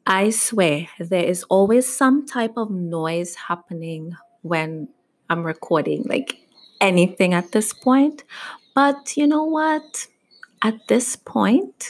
I swear there is always some type of noise happening when I'm recording, like anything at this point. But you know what? At this point,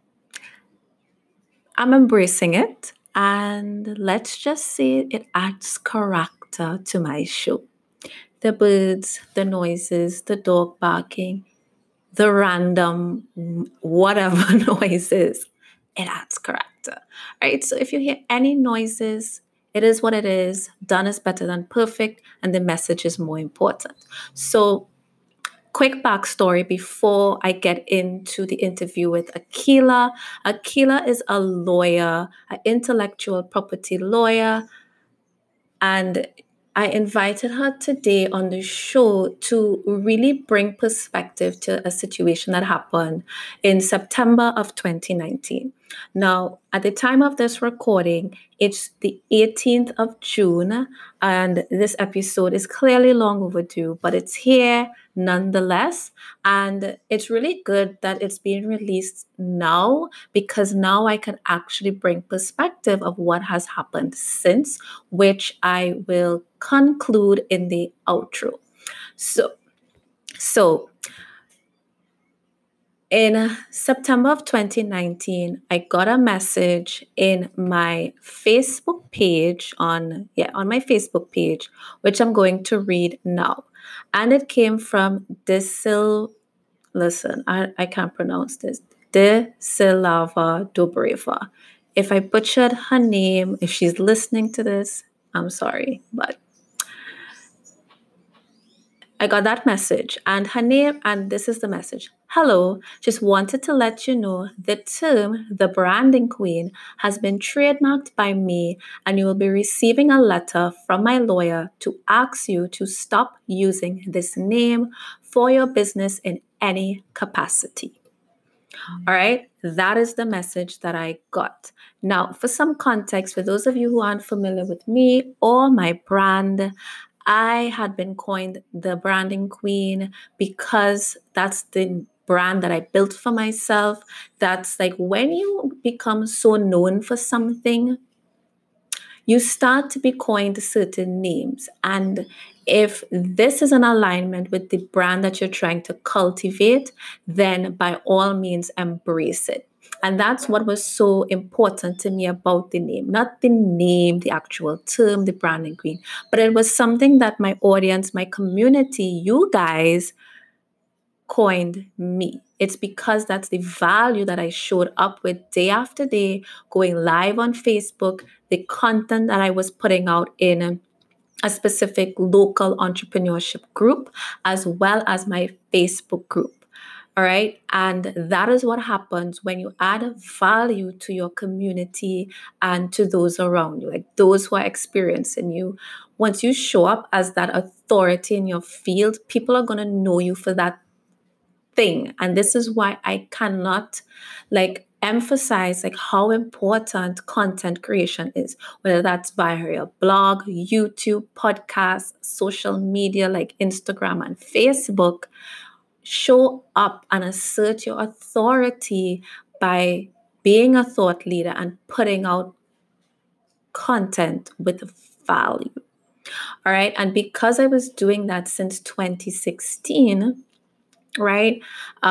I'm embracing it. And let's just say it adds character to my show. The birds, the noises, the dog barking, the random whatever noises, it adds character, right? So if you hear any noises, it is what it is. Done is better than perfect, and the message is more important. So, quick backstory before I get into the interview with Akila. Akila is a lawyer, an intellectual property lawyer, and I invited her today on the show to really bring perspective to a situation that happened in September of 2019. Now, at the time of this recording, it's the 18th of June, and this episode is clearly long overdue, but it's here nonetheless. And it's really good that it's being released now because now I can actually bring perspective of what has happened since, which I will conclude in the outro. So in September of 2019, I got a message in my Facebook page on my Facebook page, which I'm going to read now. And it came from I can't pronounce this. Desilava Dobreva. If I butchered her name, if she's listening to this, I'm sorry, but I got that message and her name, and this is the message. Hello, just wanted to let you know the term the branding queen has been trademarked by me, and you will be receiving a letter from my lawyer to ask you to stop using this name for your business in any capacity. All right, that is the message that I got. Now, for some context, for those of you who aren't familiar with me or my brand, I had been coined the branding queen because that's the brand that I built for myself. That's like when you become so known for something, you start to be coined certain names. And if this is an alignment with the brand that you're trying to cultivate, then by all means embrace it. And that's what was so important to me about the name. Not the name, the actual term, the branding queen, but it was something that my audience, my community, you guys coined me. It's because that's the value that I showed up with day after day, going live on Facebook, the content that I was putting out in a specific local entrepreneurship group, as well as my Facebook group. All right. And that is what happens when you add value to your community and to those around you, like those who are experiencing you. Once you show up as that authority in your field, people are going to know you for that thing. And this is why I cannot emphasize how important content creation is, whether that's via your blog, YouTube, podcast, social media like Instagram and Facebook. Show up and assert your authority by being a thought leader and putting out content with value. All right. And because I was doing that since 2016, right?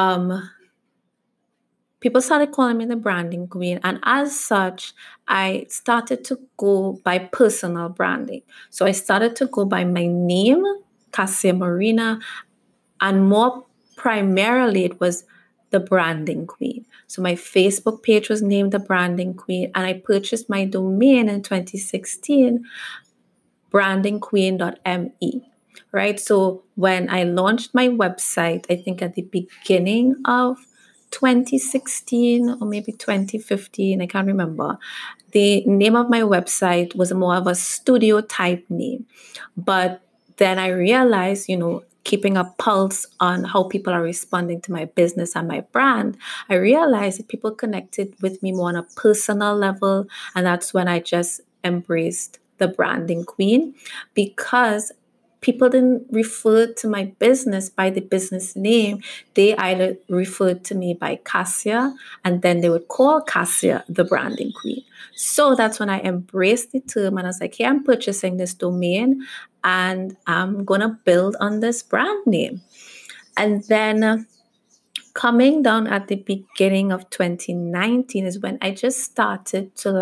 People started calling me the branding queen. And as such, I started to go by personal branding. So I started to go by my name, Cassia Marina, and more primarily it was the branding queen. So my Facebook page was named the branding queen, and I purchased my domain in 2016, brandingqueen.me. Right. So when I launched my website, I think at the beginning of 2016 or maybe 2015, I can't remember. The name of my website was more of a studio type name. But then I realized, keeping a pulse on how people are responding to my business and my brand, I realized that people connected with me more on a personal level. And that's when I just embraced the branding queen, because people didn't refer to my business by the business name. They either referred to me by Cassia, and then they would call Cassia the branding queen. So that's when I embraced the term and I was like, hey, I'm purchasing this domain and I'm going to build on this brand name. And then coming down at the beginning of 2019 is when I just started to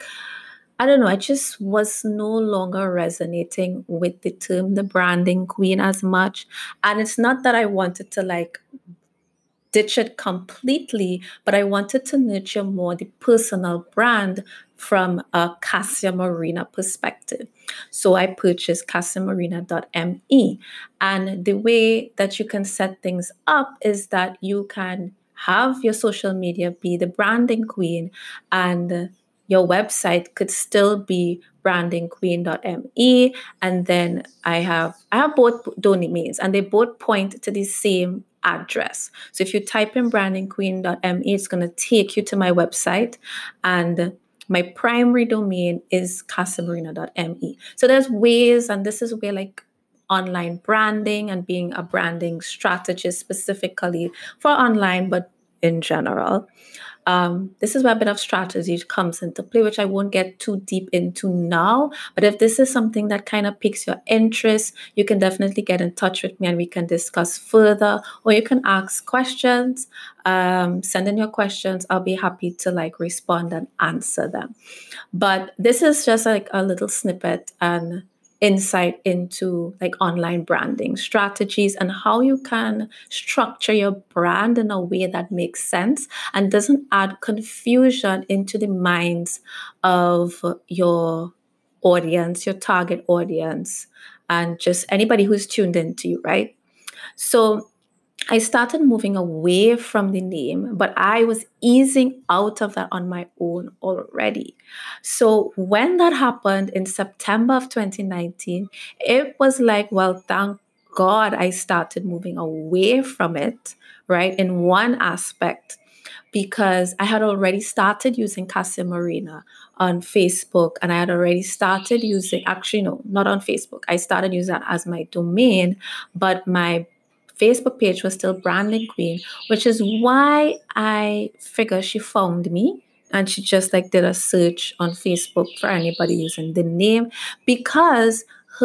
I don't know, I just was no longer resonating with the term the branding queen as much. And it's not that I wanted to ditch it completely, but I wanted to nurture more the personal brand from a Cassia Marina perspective. So I purchased cassiamarina.me. And the way that you can set things up is that you can have your social media be the branding queen, and your website could still be brandingqueen.me. And then I have both domains, and they both point to the same address. So if you type in brandingqueen.me, it's going to take you to my website, and my primary domain is cassiamarina.me. So there's ways, and this is where online branding and being a branding strategist specifically for online, but in general. This is where a bit of strategy comes into play, which I won't get too deep into now. But if this is something that kind of piques your interest, you can definitely get in touch with me and we can discuss further, or you can ask questions. Send in your questions. I'll be happy to respond and answer them. But this is just a little snippet and insight into online branding strategies and how you can structure your brand in a way that makes sense and doesn't add confusion into the minds of your audience, your target audience, and just anybody who's tuned into you, right? So I started moving away from the name, but I was easing out of that on my own already. So when that happened in September of 2019, it was well, thank God I started moving away from it, right? In one aspect, because I had already started using Cassia Marina on Facebook, and I had already started using, actually, no, not on Facebook. I started using that as my domain, but my Facebook page was still Branding Queen, which is why I figure she found me and she just did a search on Facebook for anybody using the name, because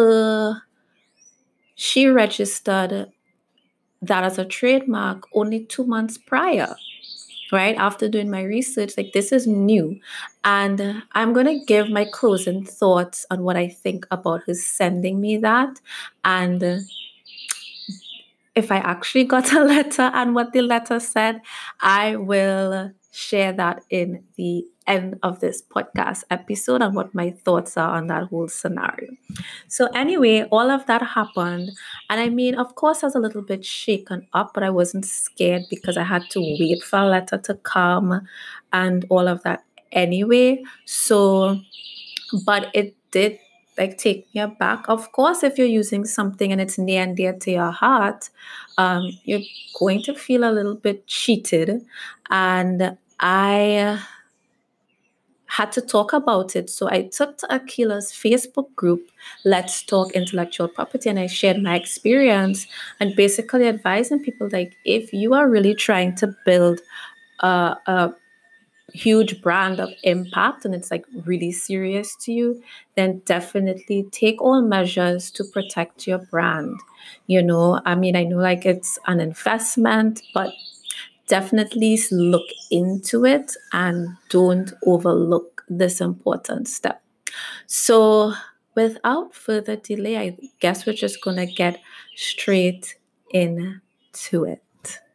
she registered that as a trademark only 2 months prior, right? After doing my research, this is new. And I'm going to give my closing thoughts on what I think about her sending me that. And if I actually got a letter and what the letter said, I will share that in the end of this podcast episode and what my thoughts are on that whole scenario. So anyway, all of that happened. And I mean, of course, I was a little bit shaken up, but I wasn't scared because I had to wait for a letter to come and all of that anyway. So, but it did take me aback. Of course, if you're using something and it's near and dear to your heart, you're going to feel a little bit cheated. And I had to talk about it. So I took to Akila's Facebook group, Let's Talk Intellectual Property, and I shared my experience and basically advising people if you are really trying to build a huge brand of impact and it's really serious to you, then definitely take all measures to protect your brand. I mean, I know it's an investment, but definitely look into it and don't overlook this important step. So without further delay, I guess we're just going to get straight into it.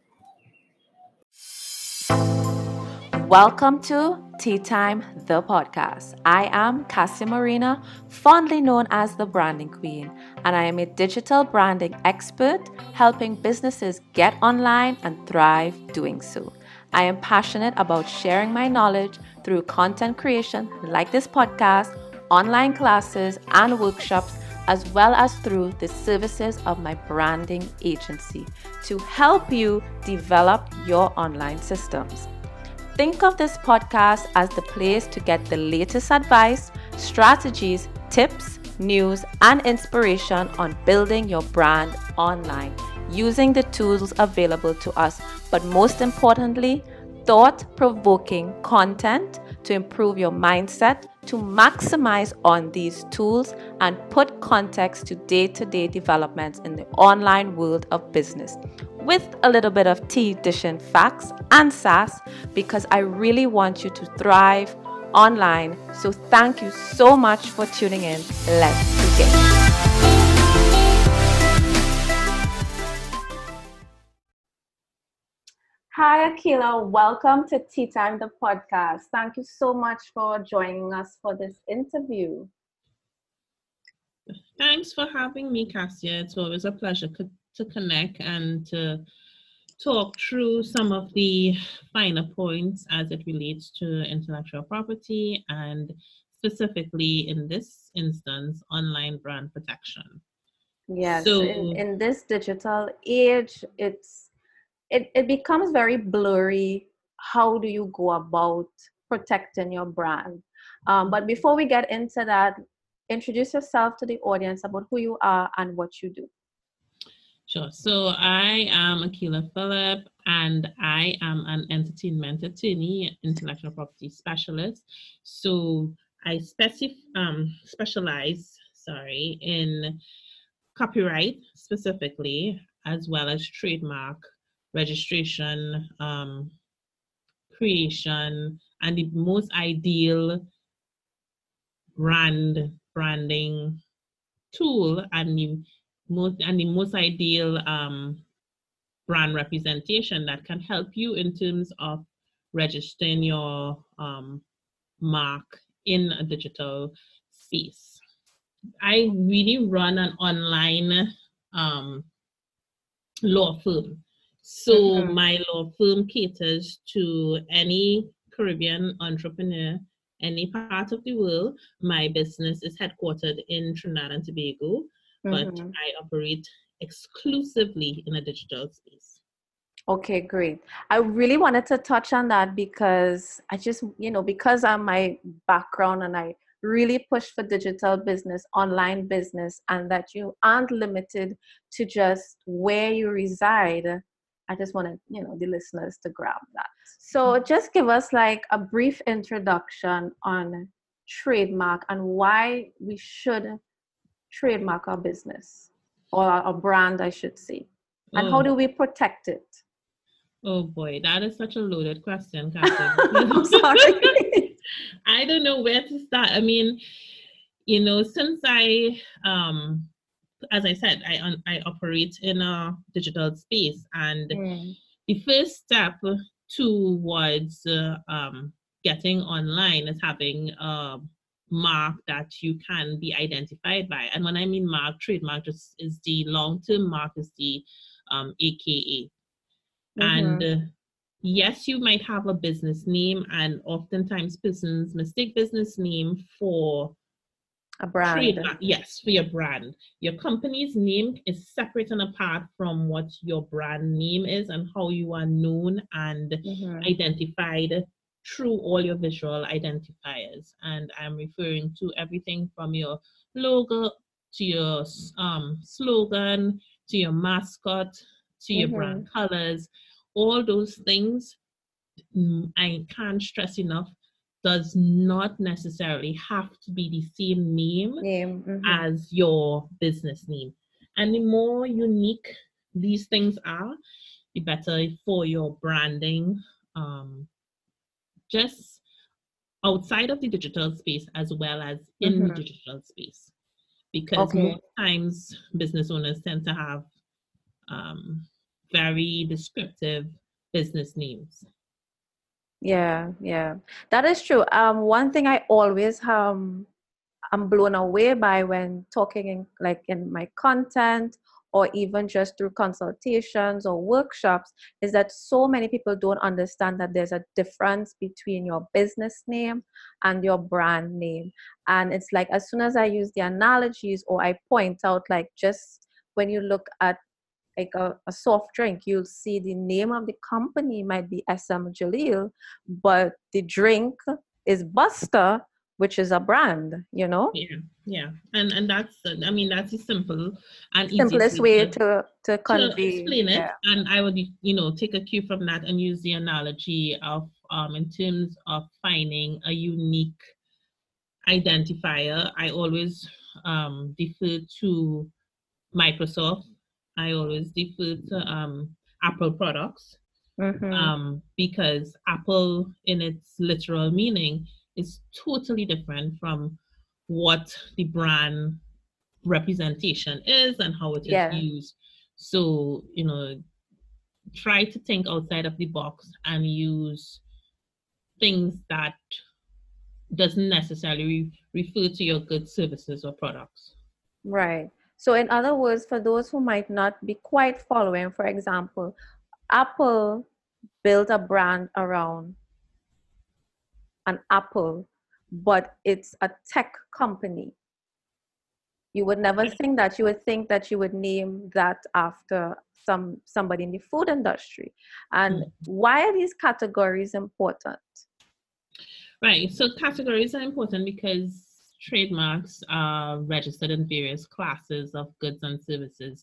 Welcome to Tea Time, the podcast. I am Cassia Marina, fondly known as the Branding Queen, and I am a digital branding expert helping businesses get online and thrive doing so. I am passionate about sharing my knowledge through content creation like this podcast, online classes and workshops, as well as through the services of my branding agency to help you develop your online systems. Think of this podcast as the place to get the latest advice, strategies, tips, news, and inspiration on building your brand online using the tools available to us, but most importantly, thought-provoking content to improve your mindset, to maximize on these tools and put context to day-to-day developments in the online world of business with a little bit of tea dishing facts and sass, because I really want you to thrive online. So thank you so much for tuning in. Let's begin. Hi, Akila. Welcome to Tea Time, the podcast. Thank you so much for joining us for this interview. Thanks for having me, Cassia. It's always a pleasure to connect and to talk through some of the finer points as it relates to intellectual property and specifically in this instance, online brand protection. Yes, so, in this digital age, it becomes very blurry. How do you go about protecting your brand? But before we get into that, introduce yourself to the audience about who you are and what you do. Sure. So I am Akila Phillip, and I am an entertainment attorney, intellectual property specialist. So I specialize in copyright specifically, as well as trademark registration, creation, and the most ideal branding tool and the most ideal brand representation that can help you in terms of registering your mark in a digital space. I really run an online law firm. So my law firm caters to any Caribbean entrepreneur, any part of the world. My business is headquartered in Trinidad and Tobago, but I operate exclusively in a digital space. Okay, great. I really wanted to touch on that because I just, because of my background and I really push for digital business, online business, and that you aren't limited to just where you reside. I just wanted, the listeners to grab that. So just give us like a brief introduction on trademark and why we should trademark our business or our brand, I should say. And how do we protect it? Oh boy, that is such a loaded question, Catherine. I'm sorry. I don't know where to start. I mean, since I, as I said, I operate in a digital space, and the first step towards getting online is having a mark that you can be identified by. And when I mean mark, trademark just is the long-term mark, is the AKA. And yes, you might have a business name, and oftentimes persons mistake business name for a brand. Trademark. Yes, for your brand. Your company's name is separate and apart from what your brand name is and how you are known and identified through all your visual identifiers. And I'm referring to everything from your logo to your slogan, to your mascot, to your brand colors. All those things, I can't stress enough, does not necessarily have to be the same name as your business name. And the more unique these things are, the better for your branding, just outside of the digital space as well as in the digital space. Because most times business owners tend to have very descriptive business names. Yeah, that is true. One thing I always I'm blown away by when talking in my content or even just through consultations or workshops is that so many people don't understand that there's a difference between your business name and your brand name. And it's like, as soon as I use the analogies or I point out, like, just when you look at like a soft drink, you'll see the name of the company might be SM Jalil, but the drink is Buster, which is a brand, you know? Yeah. And that's, I mean, that's the simple and easiest Simplest way way to to convey. explain it. Yeah. And I would, take a cue from that and use the analogy of, in terms of finding a unique identifier. I always defer to Microsoft. I always defer to Apple products, because Apple, in its literal meaning, is totally different from what the brand representation is and how it is Yeah. used. So, try to think outside of the box and use things that doesn't necessarily refer to your goods, services, or products. Right. So in other words, for those who might not be quite following, for example, Apple built a brand around an apple, but it's a tech company. You would never think that. You would think that you would name that after somebody in the food industry. And why are these categories important? Right. So categories are important because trademarks are registered in various classes of goods and services.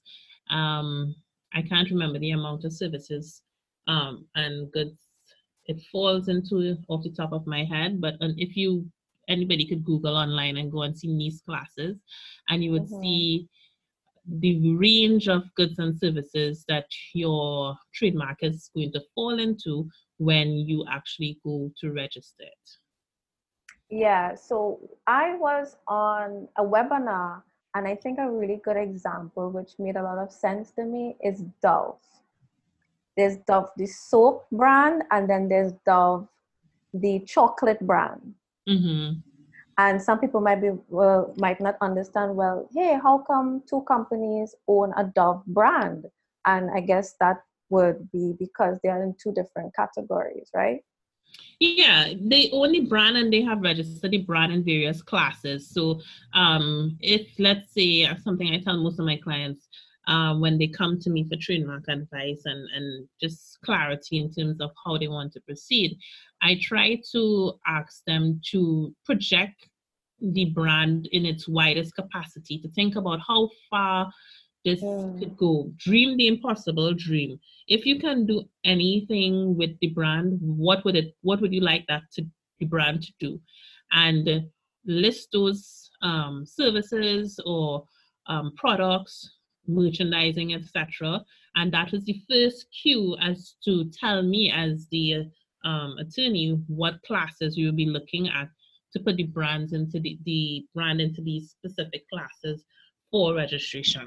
I can't remember the amount of services and goods it falls into off the top of my head, but if anybody could Google online and go and see these classes, and you would see the range of goods and services that your trademark is going to fall into when you actually go to register it. Yeah, so I was on a webinar, and I think a really good example, which made a lot of sense to me, is Dove. There's Dove, the soap brand, and then there's Dove, the chocolate brand. And some people might not understand, well, hey, how come two companies own a Dove brand? And I guess that would be because they are in two different categories, right? Yeah, they own the brand and they have registered the brand in various classes. So if, let's say, something I tell most of my clients when they come to me for trademark advice and just clarity in terms of how they want to proceed, I try to ask them to project the brand in its widest capacity, to think about how far this could go. Dream the impossible, dream. If you can do anything with the brand, what would you like the brand to do? And list those services or products, merchandising, etc. And that is the first cue as to tell me, as the attorney, what classes you will be looking at to put the brands into the brand into these specific classes for registration.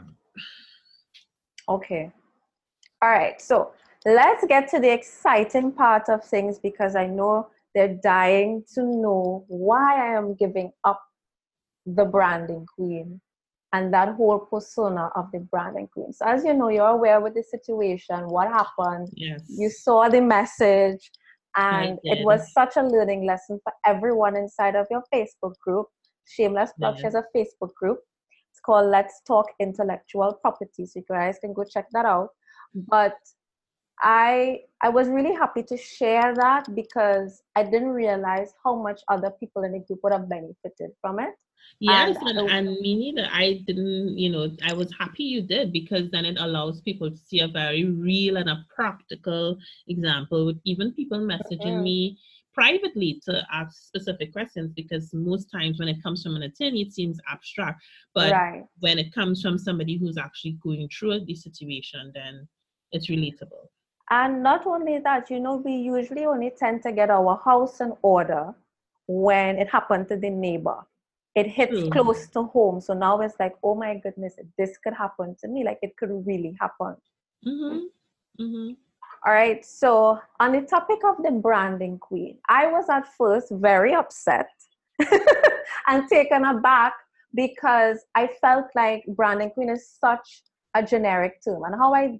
Okay. All right. So let's get to the exciting part of things, because I know they're dying to know why I am giving up the branding queen and that whole persona of the branding queen. So as you know, you're aware with the situation, what happened. Yes. You saw the message, and it was such a learning lesson for everyone inside of your Facebook group. Shameless plug, she has a Facebook group. It's called Let's Talk Intellectual Property. So you guys can go check that out. But I was really happy to share that, because I didn't realize how much other people in the group would have benefited from it. Yes, and me neither. I didn't, I was happy you did, because then it allows people to see a very real and a practical example, with even people messaging me privately to ask specific questions, because most times when it comes from an attorney, it seems abstract. But when it comes from somebody who's actually going through the situation, then it's relatable. And not only that, we usually only tend to get our house in order when it happened to the neighbor. It hits close to home. So now it's like, oh my goodness, this could happen to me. Like, it could really happen. All right. So on the topic of the branding queen, I was at first very upset and taken aback, because I felt like branding queen is such a generic term. And how I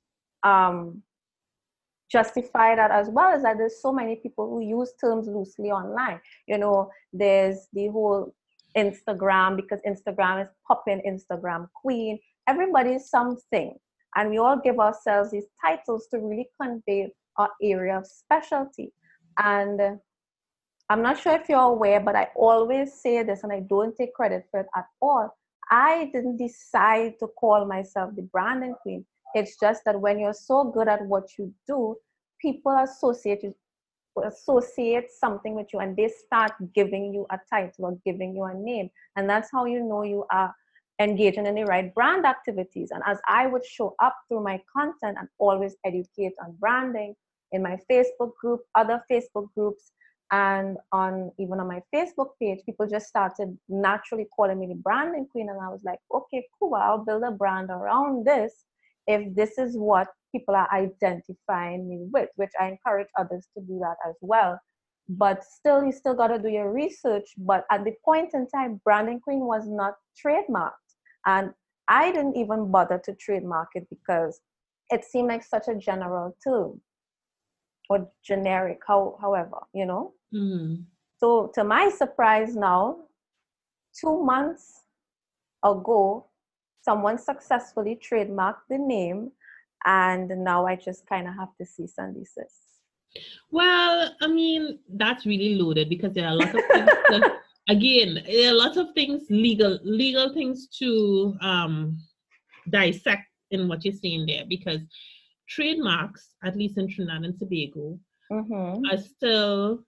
justify that as well is that there's so many people who use terms loosely online. There's the whole Instagram, because Instagram is popping, Instagram queen. Everybody's something. And we all give ourselves these titles to really convey our area of specialty. And I'm not sure if you're aware, but I always say this and I don't take credit for it at all. I didn't decide to call myself the branding queen. It's just that when you're so good at what you do, people associate something with you and they start giving you a title or giving you a name. And that's how you know you are engaging in the right brand activities. And as I would show up through my content and always educate on branding in my Facebook group, other Facebook groups, and even on my Facebook page, people just started naturally calling me the branding queen. And I was like, okay, cool, I'll build a brand around this if this is what people are identifying me with, which I encourage others to do that as well. But still, you still got to do your research. But at the point in time, branding queen was not trademarked. And I didn't even bother to trademark it because it seemed like such a general term or generic, however, you know. So to my surprise now, 2 months ago, someone successfully trademarked the name, and now I just kind of have to cease and desist. Well, I mean, that's really loaded because there are a lot of things that, again, there are a lot of things, legal things to dissect in what you're saying there, because trademarks, at least in Trinidad and Tobago, are still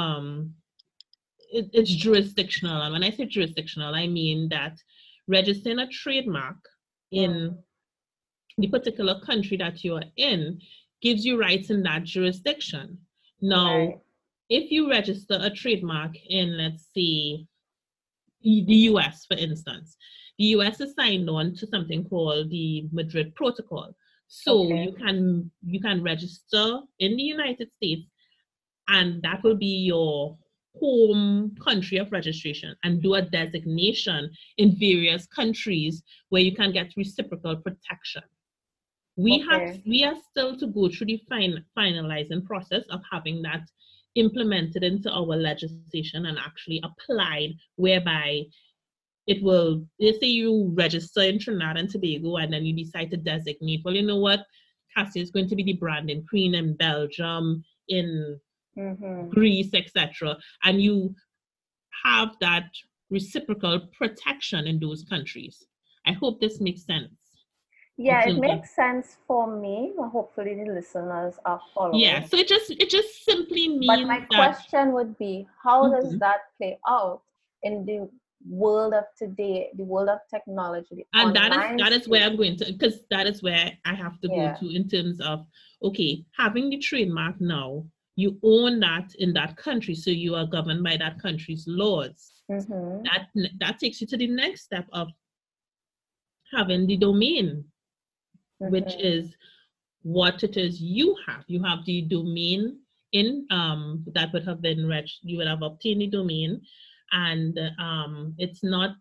it's jurisdictional. And when I say jurisdictional, I mean that registering a trademark in the particular country that you're in gives you rights in that jurisdiction. Now, if you register a trademark in, let's say, the US, for instance, the US is signed on to something called the Madrid Protocol. So you can register in the United States, and that will be your home country of registration, and do a designation in various countries where you can get reciprocal protection. We are still to go through the finalizing process of having that implemented into our legislation and actually applied, whereby it will, let's say you register in Trinidad and Tobago and then you decide to designate, well, you know what, Cassie is going to be the branding queen in Belgium, in Greece, etc. And you have that reciprocal protection in those countries. I hope this makes sense. Yeah, it makes sense for me. Hopefully the listeners are following. Yeah, so it just simply means. But my question would be, how does that play out in the world of today, the world of technology? And that is where I'm going to, because that is where I have to go to in terms of, okay, having the trademark now, you own that in that country, so you are governed by that country's laws. That takes you to the next step of having the domain, which is what it is you have. You have the domain in that would have been you would have obtained the domain, and it's not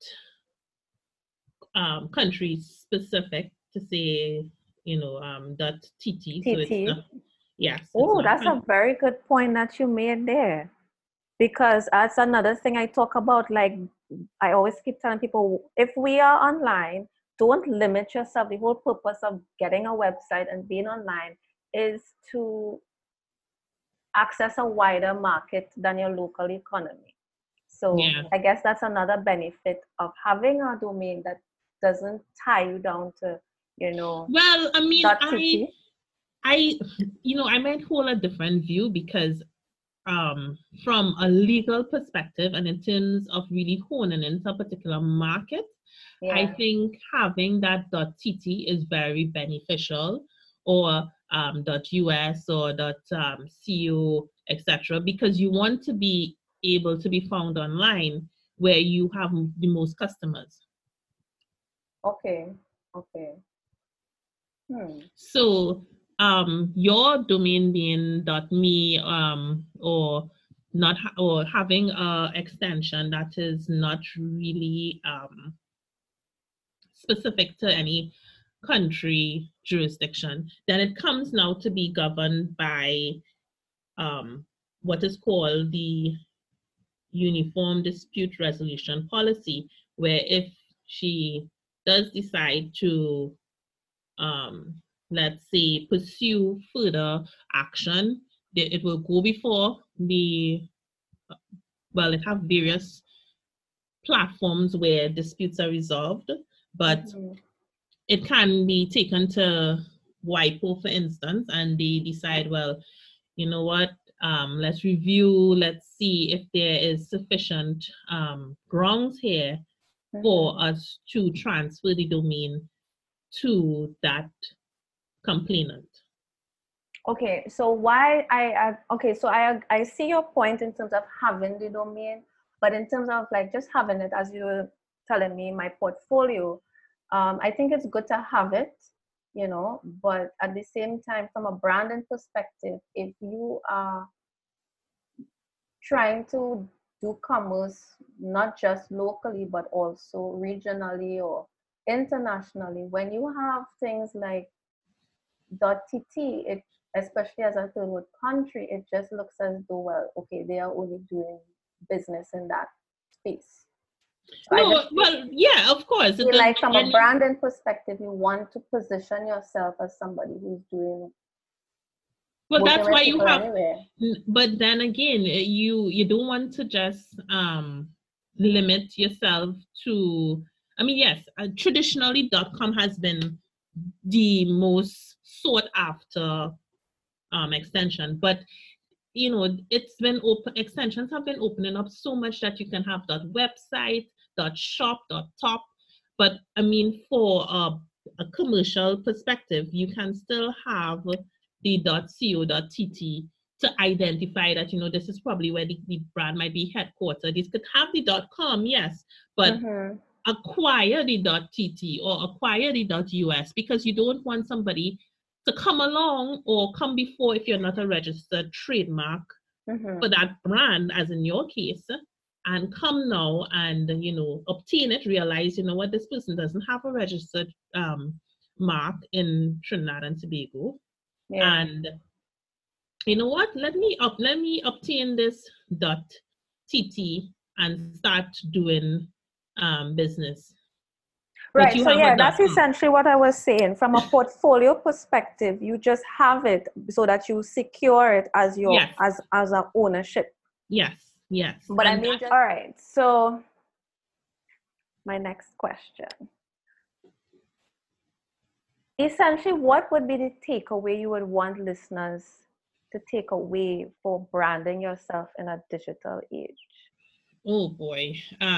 country specific to say, you know, .tt. So it's not, yes. Oh, that's a very good point that you made there, because that's another thing I talk about. Like, I always keep telling people, if we are online, don't limit yourself. The whole purpose of getting a website and being online is to access a wider market than your local economy. So I guess that's another benefit of having a domain that doesn't tie you down to, you know. Well, I mean, I might hold a different view, because from a legal perspective and in terms of really honing into a particular market, I think having that .tt is very beneficial, or .us or .co, etc., because you want to be able to be found online where you have the most customers. Okay. So your domain being .me or not, or having an extension that is not really specific to any country jurisdiction, then it comes now to be governed by what is called the Uniform Dispute Resolution Policy, where if she does decide to let's say pursue further action, it will go before the well, it have various platforms where disputes are resolved, but it can be taken to WIPO, for instance, and they decide, well, you know what, let's review, let's see if there is sufficient grounds here for us to transfer the domain to that complainant. Okay, so I see your point in terms of having the domain, but in terms of like just having it, as you were telling me, my portfolio, I think it's good to have it, you know, but at the same time, from a branding perspective, if you are trying to do commerce not just locally but also regionally or internationally, when you have things like .tt, it, especially as a third world country, it just looks as though, well, okay, they are only doing business in that space. So no, well, yeah, of course. Like from a branding perspective, you want to position yourself as somebody who's doing. Well, that's why you have. Anyway. But then again, you don't want to just limit yourself to. I mean, yes, traditionally, .com has been the most sought after extension, but you know, it's been open. Extensions have been opening up so much that you can have .website, .shop, .top. But I mean, for a commercial perspective, you can still have the .co.tt to identify that, you know, this is probably where the brand might be headquartered. This could have the .com, yes, but acquire the .tt or acquire the .us, because you don't want somebody to come along or come before, if you're not a registered trademark for that brand, as in your case, and come now and, you know, obtain it, realize, you know what, this person doesn't have a registered mark in Trinidad and Tobago. Yeah. And you know what, let me obtain this .tt and start doing business. Right. So yeah, that's essentially what I was saying. From a portfolio perspective, you just have it so that you secure it as your as an ownership. Yes. Yes. But and I mean, all right. So my next question. Essentially, what would be the takeaway you would want listeners to take away for branding yourself in a digital age? Oh boy.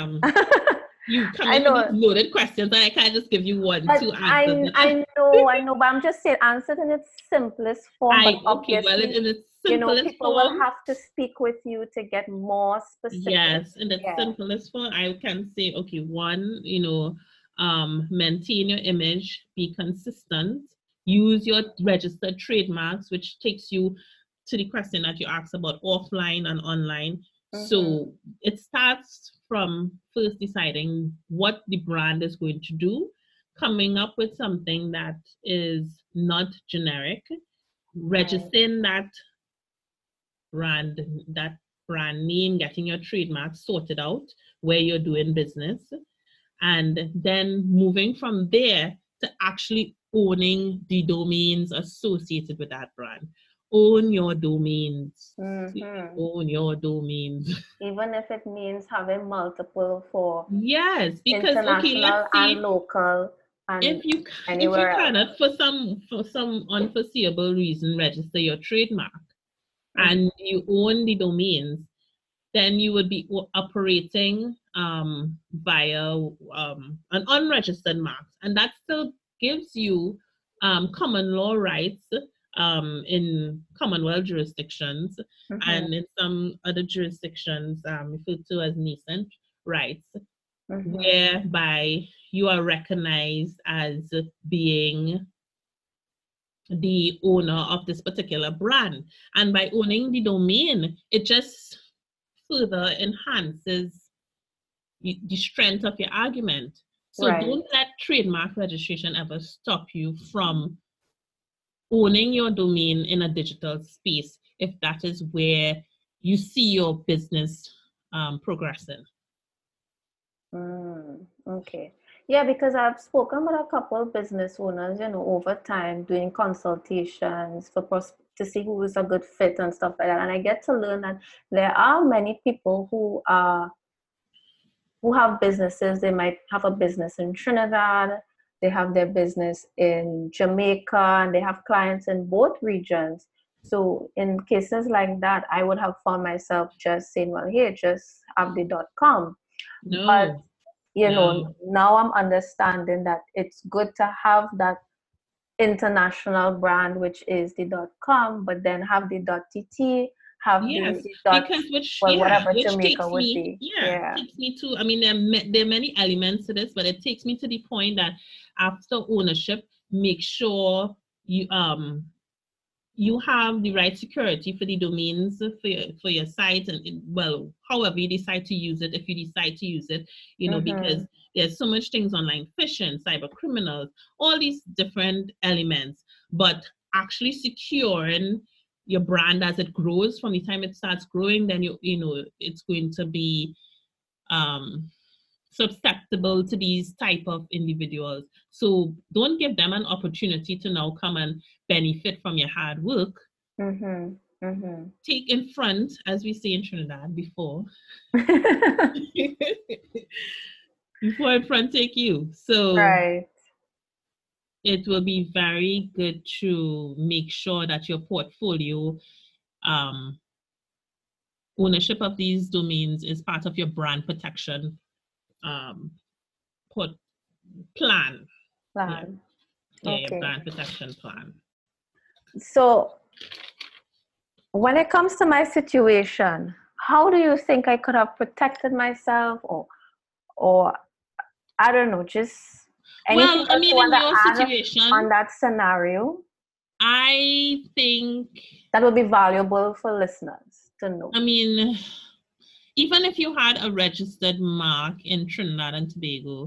You come in with these loaded questions, and I can't just give you one, two answers. I know, but I'm just saying, answer in its simplest form. But obviously, in its simplest people form, will have to speak with you to get more specific. Yes, in its simplest form, I can say, okay, one, you know, maintain your image, be consistent, use your registered trademarks, which takes you to the question that you asked about offline and online. So it starts from first deciding what the brand is going to do, coming up with something that is not generic, registering that brand name, getting your trademark sorted out where you're doing business, and then moving from there to actually owning the domains associated with that brand. Own your domains. Own your domains. Even if it means having multiple for because international and local. And if you cannot, for some unforeseeable reason, register your trademark and you own the domains, then you would be operating via an unregistered mark, and that still gives you common law rights in Commonwealth jurisdictions and in some other jurisdictions referred to as nascent rights, whereby you are recognized as being the owner of this particular brand. And by owning the domain, it just further enhances the strength of your argument. So don't let trademark registration ever stop you from owning your domain in a digital space, if that is where you see your business progressing. Okay. Yeah, because I've spoken with a couple of business owners, you know, over time, doing consultations for to see who is a good fit and stuff like that. And I get to learn that there are many people who have businesses. They might have a business in Trinidad, they have their business in Jamaica, and they have clients in both regions. So in cases like that, I would have found myself just saying, well, here, just have the .com. No. But, you know, now I'm understanding that it's good to have that international brand, which is the .com, but then have the .tt, have yes, the because which Jamaica would be. Takes me to, I mean, there are many elements to this, but it takes me to the point that after ownership, make sure you have the right security for the domains for your site, and well, however you decide to use it, if you decide to use it, you know, because there's so much things online, phishing, cyber criminals, all these different elements, but actually securing your brand as it grows. From the time it starts growing, then you know it's going to be susceptible to these type of individuals. So don't give them an opportunity to now come and benefit from your hard work. Take in front, as we say in Trinidad, before before in front take you. So right. It will be very good to make sure that your portfolio ownership of these domains is part of your brand protection plan. Yeah, okay. Your brand protection plan. So when it comes to my situation, how do you think I could have protected myself, or I don't know, just anything well, I mean, in your situation on that scenario? I think that would be valuable for listeners to know. I mean, even if you had a registered mark in Trinidad and Tobago,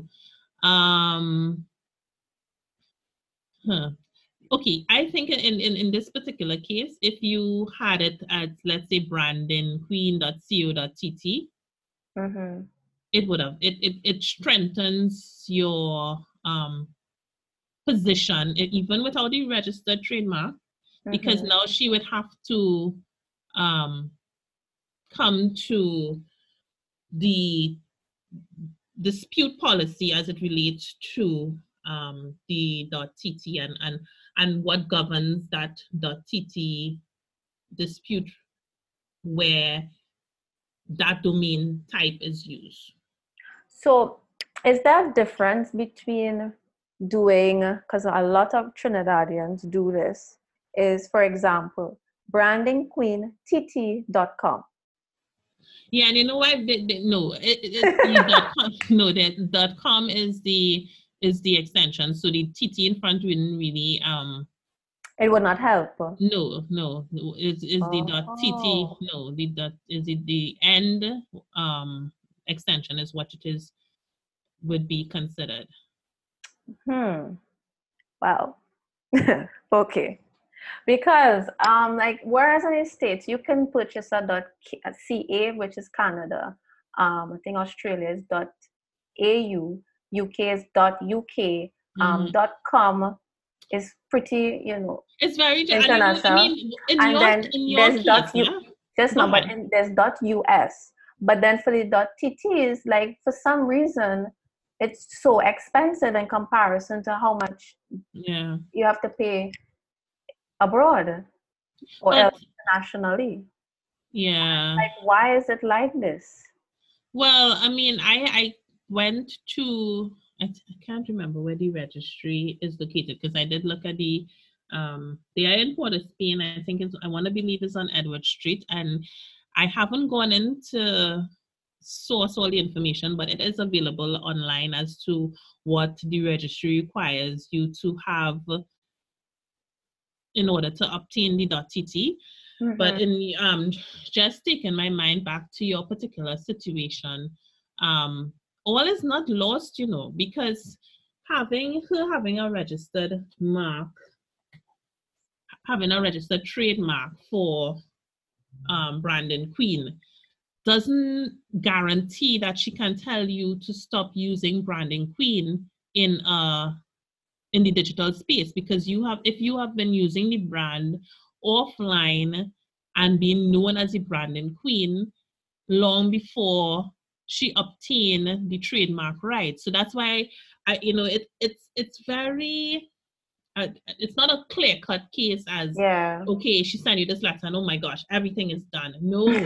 okay, I think in this particular case, if you had it at, let's say, brandingqueen.co.tt, it would have, it strengthens your position, even without the registered trademark, because now she would have to come to the dispute policy as it relates to the .tt and what governs that .tt dispute where that domain type is used. So is there a difference between doing, because a lot of Trinidadians do this, is, for example, brandingqueentt.com. Yeah, and you know what? No, it's .com. No, the .com is the extension. So the TT in front wouldn't really it would not help. No. Is the .tt? No, the end extension is what it is would be considered. Wow. Okay. Because like whereas in the States you can purchase a .ca, which is Canada. I think Australia is .au, UK is .uk, .com is pretty, you know, it's very international. I mean, there's .us. But then for the .tts, like for some reason it's so expensive in comparison to how much you have to pay abroad or internationally. Yeah. Like, why is it like this? Well, I mean, I went to, I can't remember where the registry is located, because I did look at they are in Port of Spain. I think I want to believe it's on Edward Street, and I haven't gone in to source all the information, but it is available online as to what the registry requires you to have in order to obtain the .tt. But in just taking my mind back to your particular situation, all is not lost, you know, because having a registered mark, having a registered trademark for Branding Queen doesn't guarantee that she can tell you to stop using Branding Queen in the digital space, because if you have been using the brand offline and being known as the branding queen long before she obtained the trademark rights. So that's why it's very it's not a clear-cut case as okay, she sent you this letter and oh my gosh, everything is done. No,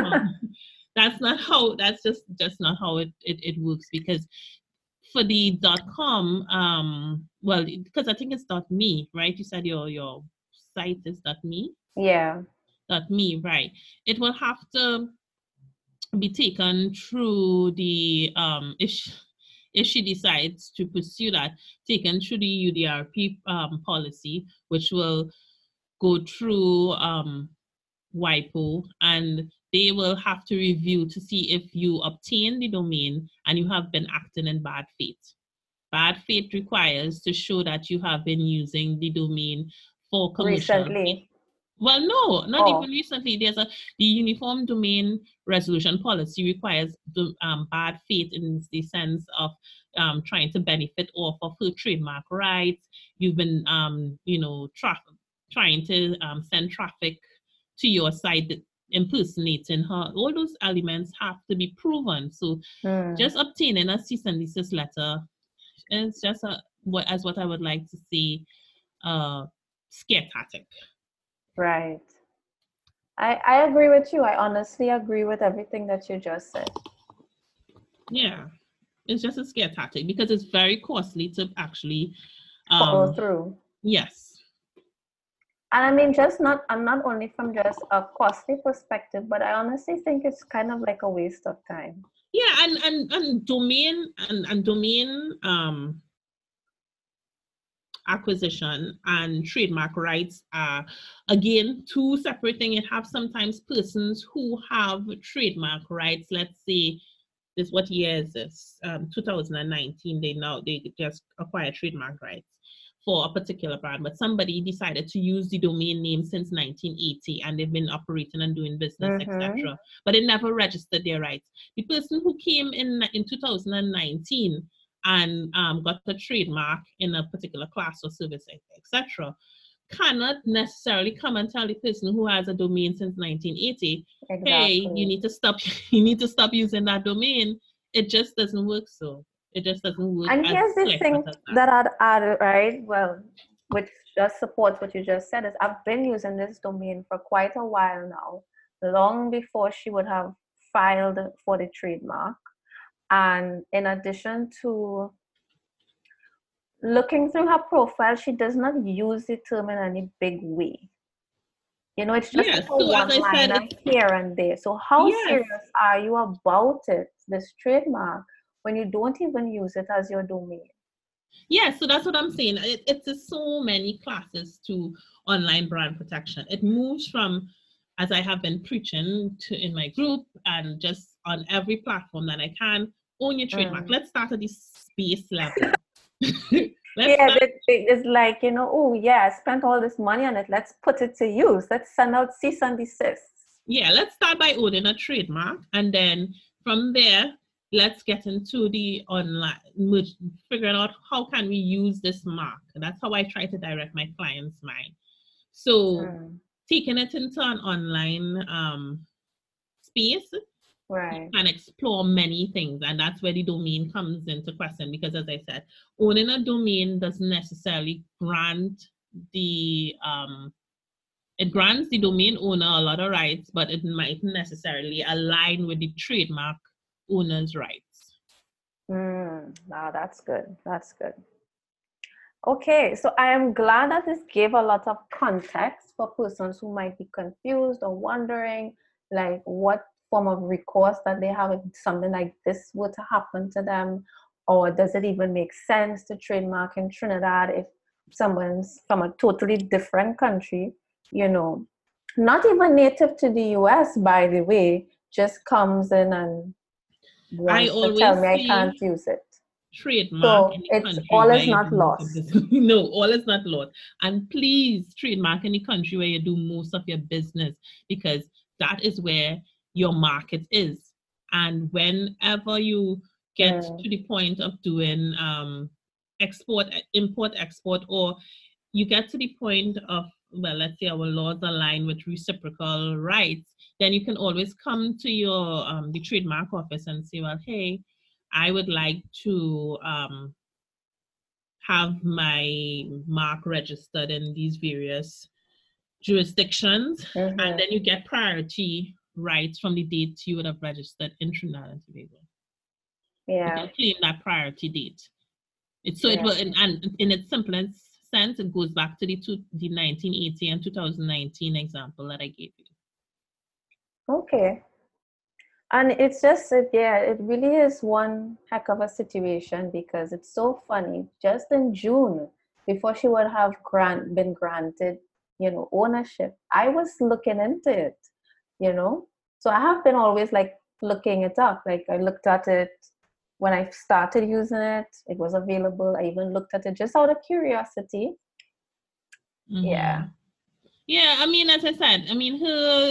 that's just not how it works, because for the .com, well, because I think it's .me, right? You said your site is .me? Yeah. .me, right. It will have to be taken through the if she decides to pursue that, taken through the UDRP policy, which will go through WIPO, and they will have to review to see if you obtain the domain and you have been acting in bad faith. Bad faith requires to show that you have been using the domain for commercial. Recently. Well, no, not even recently. The Uniform Domain Resolution Policy requires bad faith in the sense of trying to benefit off of her trademark rights. You've been, trying to send traffic to your site, impersonating her. All those elements have to be proven. So just obtaining a cease and desist letter is just what I would like to say, scare tactic. Right. I agree with you. I honestly agree with everything that you just said. Yeah. It's just a scare tactic because it's very costly to actually follow through. Yes. And I mean, I'm not only from just a costly perspective, but I honestly think it's kind of like a waste of time. Yeah, and domain acquisition and trademark rights are, again, two separate things. You have sometimes persons who have trademark rights. Let's say what year is this? 2019. They just acquired trademark rights for a particular brand, but somebody decided to use the domain name since 1980 and they've been operating and doing business, etc. But they never registered their rights. The person who came in 2019 and got a trademark in a particular class or service, etc., cannot necessarily come and tell the person who has a domain since 1980, hey, you need to stop using that domain. It just doesn't work. So it just doesn't work. And here's the thing that I'd add, right? Well, which just supports what you just said, is I've been using this domain for quite a while now, long before she would have filed for the trademark. And in addition to looking through her profile, she does not use the term in any big way. You know, it's just like a one-liner here and there. So how serious are you about it, this trademark, when you don't even use it as your domain? Yeah, so that's what I'm saying. It's so many classes to online brand protection. It moves from, as I have been preaching in my group and just on every platform that I can, own your trademark. Let's start at the space level. It's like, I spent all this money on it. Let's put it to use. Let's send out cease and desist. Yeah, let's start by owning a trademark. And then from there, let's get into the online, figuring out how can we use this mark. And that's how I try to direct my clients' mind. So taking it into an online space, right, you can explore many things, and that's where the domain comes into question, because as I said, owning a domain doesn't necessarily grant the it grants the domain owner a lot of rights, but it might necessarily align with the trademark owner's rights. Wow, that's good. That's good. Okay, so I am glad that this gave a lot of context for persons who might be confused or wondering, like, what form of recourse that they have if something like this were to happen to them, or does it even make sense to trademark in Trinidad if someone's from a totally different country, not even native to the US, by the way, just comes in and wants to tell me I can't use it. Trademark so it's all is not lost. No, all is not lost. And please trademark in the country where you do most of your business, because that is where your market is. And whenever you get to the point of doing import, export, or you get to the point of well, let's say our laws align with reciprocal rights, then you can always come to your the trademark office and say, well, hey, I would like to have my mark registered in these various jurisdictions, and then you get priority rights from the date you would have registered in Trinidad and Tobago. Yeah. You can claim that priority date. It will, and in its simplest sense, it goes back to the 1980 and 2019 example that I gave you. Okay. And it's just, it really is one heck of a situation, because it's so funny. Just in June, before she would have been granted, ownership, I was looking into it, So I have been always like looking it up. Like I looked at it when I started using it. It was available. I even looked at it just out of curiosity. Mm-hmm. Yeah. Yeah, I mean, as I said, I mean,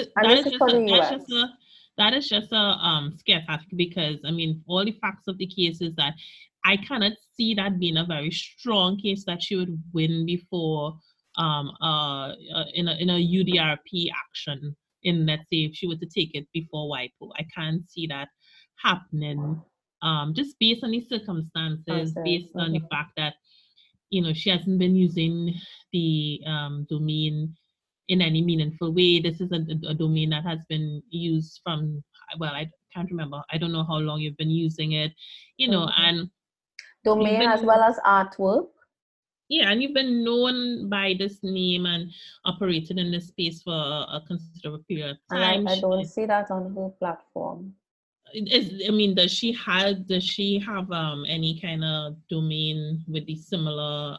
that is just a scare tactic, because I mean, all the facts of the case is that I cannot see that being a very strong case that she would win before in a UDRP action. In, let's say, if she were to take it before WIPO, I can't see that happening. Just based on the circumstances, based on the fact that she hasn't been using the domain in any meaningful way. This is a domain that has been used from, well, I can't remember. I don't know how long you've been using it, and domain as well as artwork. Yeah, and you've been known by this name and operated in this space for a considerable period of time. And I don't see that on her platform. I mean, does she have any kind of domain with the similar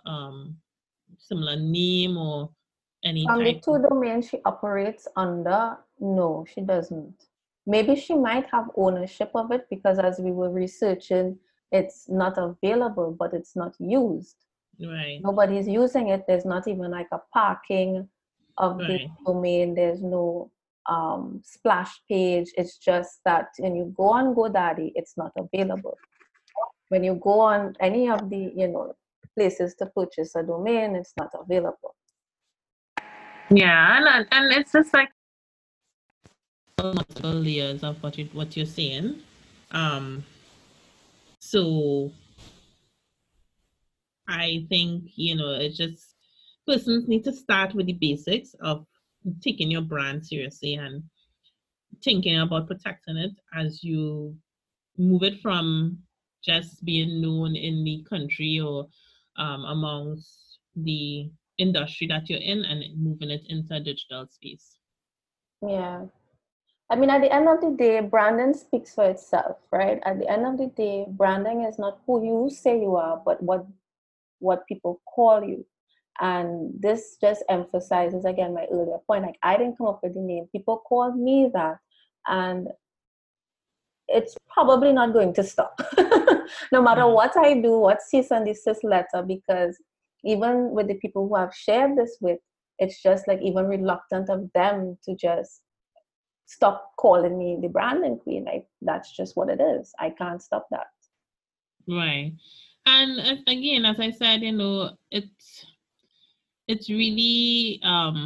name or any from type? The two domains she operates under, no, she doesn't. Maybe she might have ownership of it, because as we were researching, it's not available, but it's not used. Right. Nobody's using it. There's not even like a parking of the domain. There's no splash page. It's just that when you go on GoDaddy, it's not available. When you go on any of the places to purchase a domain, it's not available. Yeah, and it's just like multiple layers of what you're saying. So I think it's just persons need to start with the basics of taking your brand seriously and thinking about protecting it as you move it from just being known in the country or amongst the industry that you're in, and moving it into a digital space. Yeah. I mean, at the end of the day, branding speaks for itself, right? At the end of the day, branding is not who you say you are, but what people call you. And this just emphasizes, again, my earlier point. Like, I didn't come up with the name. People called me that. And it's probably not going to stop. No matter what I do, what cease and desist letter, because even with the people who I've shared this with, it's just like even reluctant of them to just stop calling me the branding queen. Like, that's just what it is. I can't stop that. Right. And again, as I said, it's really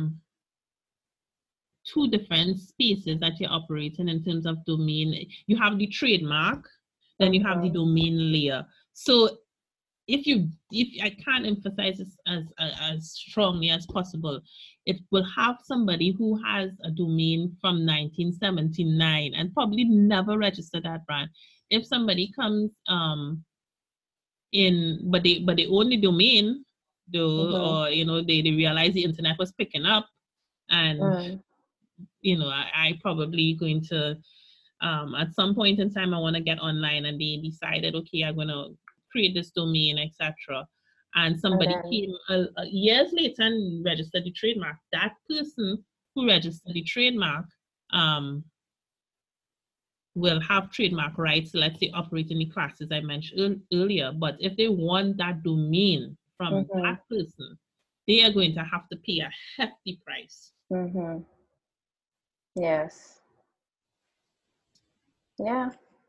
two different spaces that you're operating in terms of domain. You have the trademark, then you have the domain layer. So if I can't emphasize this as strongly as possible, it will have somebody who has a domain from 1979 and probably never registered that brand. If somebody comes but they own the domain though, or they realize the internet was picking up, and I probably going to at some point in time I want to get online, and they decided, okay, I'm going to create this domain, etc. And somebody came years later and registered the trademark. That person who registered the trademark will have trademark rights, let's say operating the classes I mentioned earlier. But if they want that domain from that person, they are going to have to pay a hefty price. Yes. Yeah.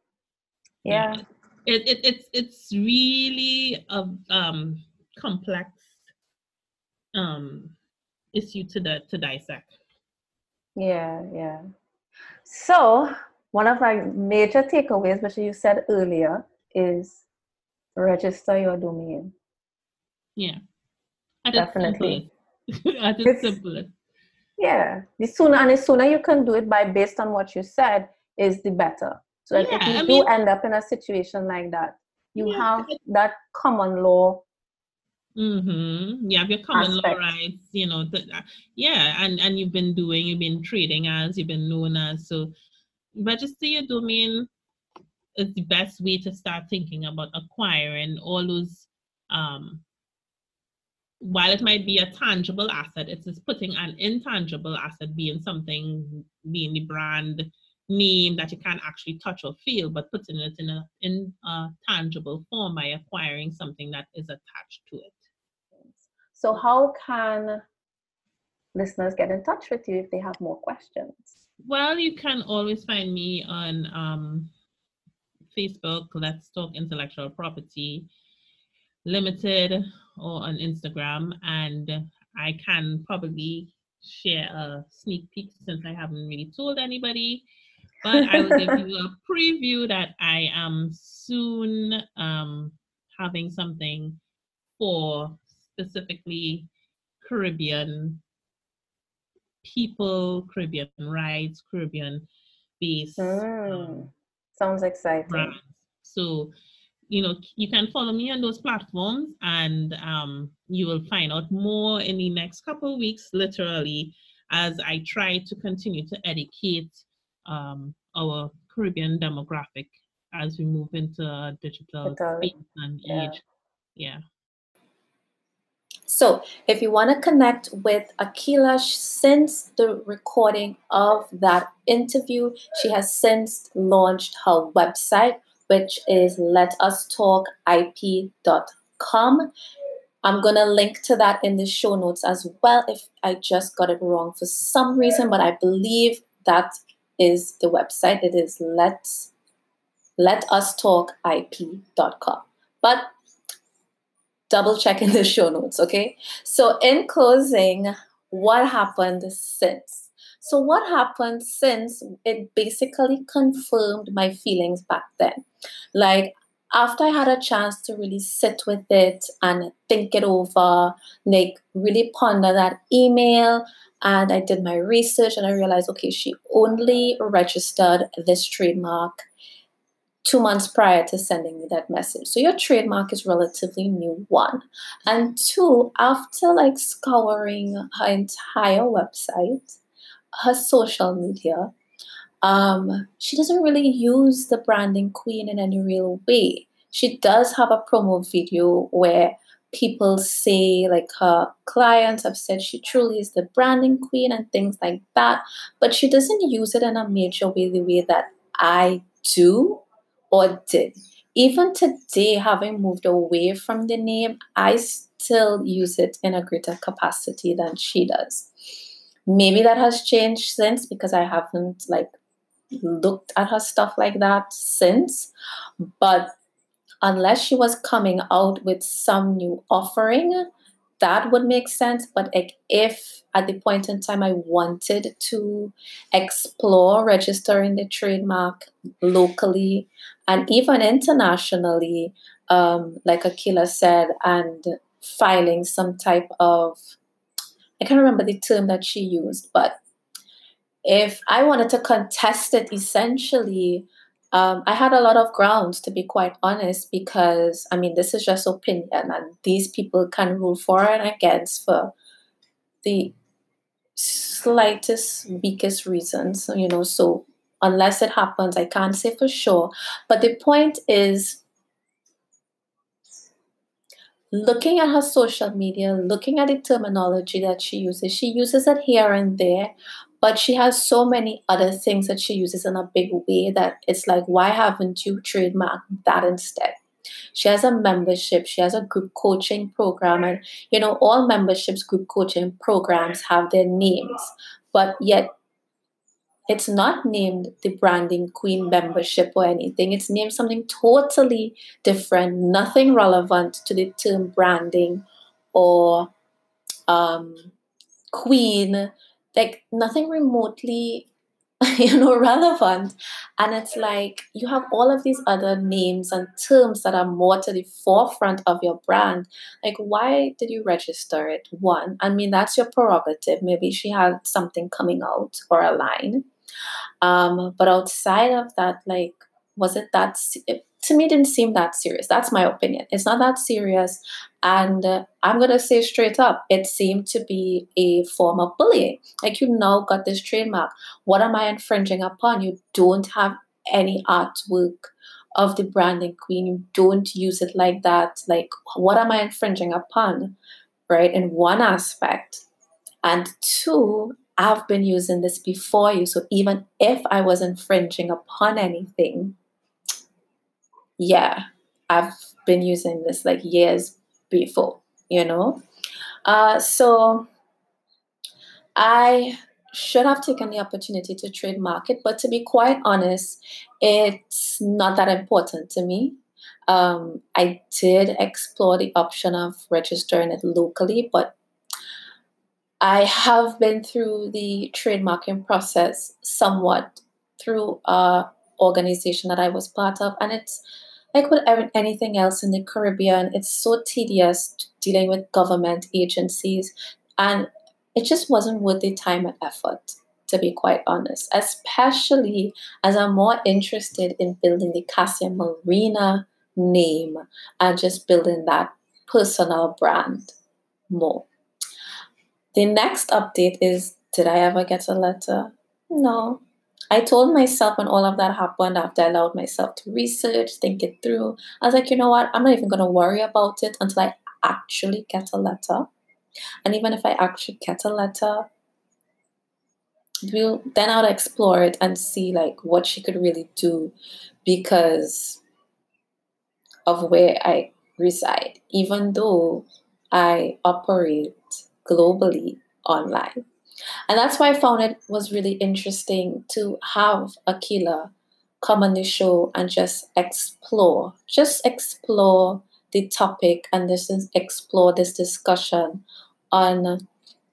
It's really a complex issue to dissect. Yeah. So one of my major takeaways, which you said earlier, is register your domain. Yeah. At Definitely. its simplest. At its simplest. Yeah. The sooner you can do it based on what you said is the better. So that if you do end up in a situation like that, you have that common law. Mm-hmm. You have your common law rights, and you've been trading as, you've been known as. So register your domain is the best way to start thinking about acquiring all those. While it might be a tangible asset, it's just putting an intangible asset, being the brand name that you can't actually touch or feel, but putting it in a tangible form by acquiring something that is attached to it. So how can listeners get in touch with you if they have more questions? Well, you can always find me on Facebook, Let's Talk Intellectual Property Limited, or on Instagram, and I can probably share a sneak peek since I haven't really told anybody, but I will give you a preview that I am soon having something for specifically Caribbean people, Caribbean rights, Caribbean based sounds exciting. brands. So you can follow me on those platforms, and you will find out more in the next couple of weeks, literally, as I try to continue to educate our Caribbean demographic as we move into a digital space and age. Yeah. So if you want to connect with Akilah since the recording of that interview, she has since launched her website, which is letustalkip.com. I'm going to link to that in the show notes as well if I just got it wrong for some reason, but I believe that is the website. It is letustalkip.com. But double check in the show notes, okay? So in closing, what happened since? So what happened since, it basically confirmed my feelings back then. Like, after I had a chance to really sit with it and think it over, like really ponder that email, and I did my research and I realized, okay, she only registered this trademark 2 months prior to sending me that message. So your trademark is relatively new, one. And two, after like scouring her entire website, her social media, she doesn't really use the branding queen in any real way. She does have a promo video where people say, like, her clients have said she truly is the branding queen and things like that, but she doesn't use it in a major way, the way that I do or did. Even today, having moved away from the name, I still use it in a greater capacity than she does. Maybe that has changed since, because I haven't like looked at her stuff like that since. But unless she was coming out with some new offering, that would make sense. But if at the point in time I wanted to explore registering the trademark locally and even internationally, like Akilah said, and filing some type of, I can't remember the term that she used, but if I wanted to contest it, essentially, I had a lot of grounds, to be quite honest, because, I mean, this is just opinion, and these people can rule for and against for the slightest, weakest reasons, so unless it happens, I can't say for sure. But the point is, looking at her social media, looking at the terminology that she uses it here and there, but she has so many other things that she uses in a big way that it's like, why haven't you trademarked that instead? She has a membership, she has a group coaching program, and all memberships, group coaching programs have their names, but yet it's not named the Branding Queen membership or anything. It's named something totally different, nothing relevant to the term branding or queen, like nothing remotely relevant. And it's like you have all of these other names and terms that are more to the forefront of your brand. Like, why did you register it? One, I mean, that's your prerogative. Maybe she had something coming out or a line. But outside of that, like, was it that? To me, it didn't seem that serious. That's my opinion. It's not that serious, and I'm gonna say straight up, it seemed to be a form of bullying. Like, you now got this trademark. What am I infringing upon? You don't have any artwork of the branding queen. You don't use it like that. Like, what am I infringing upon? Right? In one aspect. And two, I've been using this before you. So even if I was infringing upon anything, yeah, I've been using this like years before, So I should have taken the opportunity to trademark it, but to be quite honest, it's not that important to me. I did explore the option of registering it locally, but I have been through the trademarking process somewhat through a organization that I was part of, and it's like with anything else in the Caribbean, it's so tedious dealing with government agencies, and it just wasn't worth the time and effort, to be quite honest, especially as I'm more interested in building the Cassia Marina name and just building that personal brand more. The next update is, did I ever get a letter? No. I told myself when all of that happened, after I allowed myself to research, think it through, I was like, you know what? I'm not even going to worry about it until I actually get a letter. And even if I actually get a letter, then I'll explore it and see like what she could really do because of where I reside, even though I operate globally online. And that's why I found it was really interesting to have Akila come on the show and just explore the topic and explore this discussion on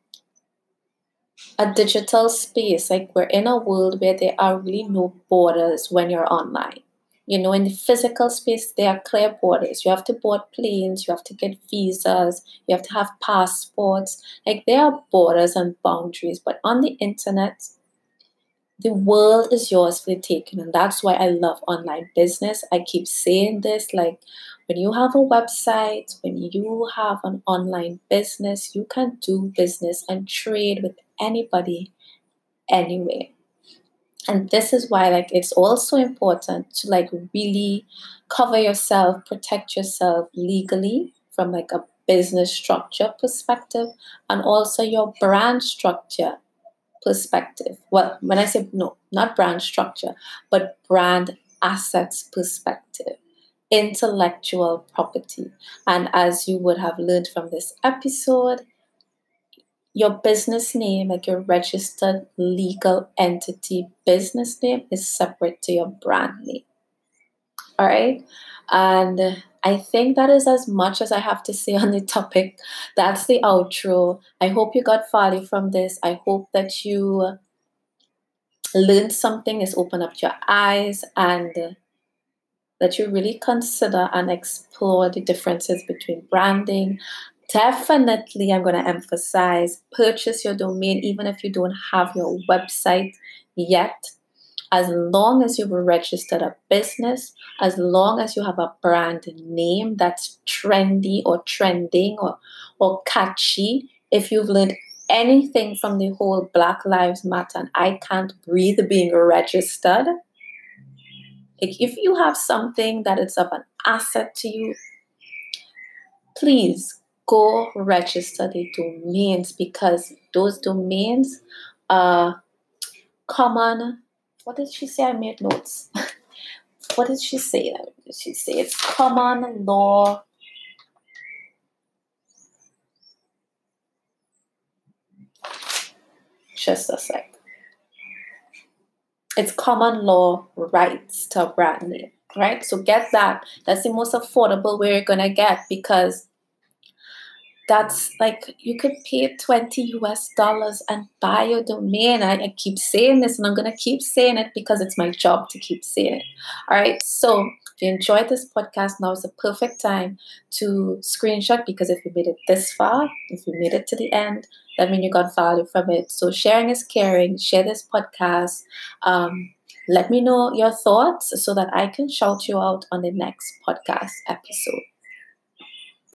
a digital space. Like, we're in a world where there are really no borders when you're online. In the physical space, there are clear borders. You have to board planes, you have to get visas, you have to have passports. Like, there are borders and boundaries. But on the internet, the world is yours for the taking. And that's why I love online business. I keep saying this, like, when you have a website, when you have an online business, you can do business and trade with anybody, anywhere. And this is why, like, it's also important to like really cover yourself, protect yourself legally from like a business structure perspective and also your brand structure perspective. Well, when I say no, not brand structure, but brand assets perspective, intellectual property. And as you would have learned from this episode, your business name, like your registered legal entity business name, is separate to your brand name. All right. And I think that is as much as I have to say on the topic. That's the outro. I hope you got value from this. I hope that you learned something, has opened up your eyes, and that you really consider and explore the differences between branding. Definitely, I'm going to emphasize, purchase your domain even if you don't have your website yet. As long as you've registered a business, as long as you have a brand name that's trendy or trending or catchy, if you've learned anything from the whole Black Lives Matter and I Can't Breathe being registered, like, if you have something that is of an asset to you, please go register the domains, because those domains are common. What did she say? I made notes. What did she say? It's common law. Just a sec. It's common law rights to a brand name, right? So get that. That's the most affordable way you're going to get, because that's like you could pay $20 and buy your domain. I keep saying this and I'm going to keep saying it because it's my job to keep saying it. All right. So if you enjoyed this podcast, now is the perfect time to screenshot, because if you made it this far, if you made it to the end, that means you got value from it. So sharing is caring. Share this podcast. Let me know your thoughts so that I can shout you out on the next podcast episode.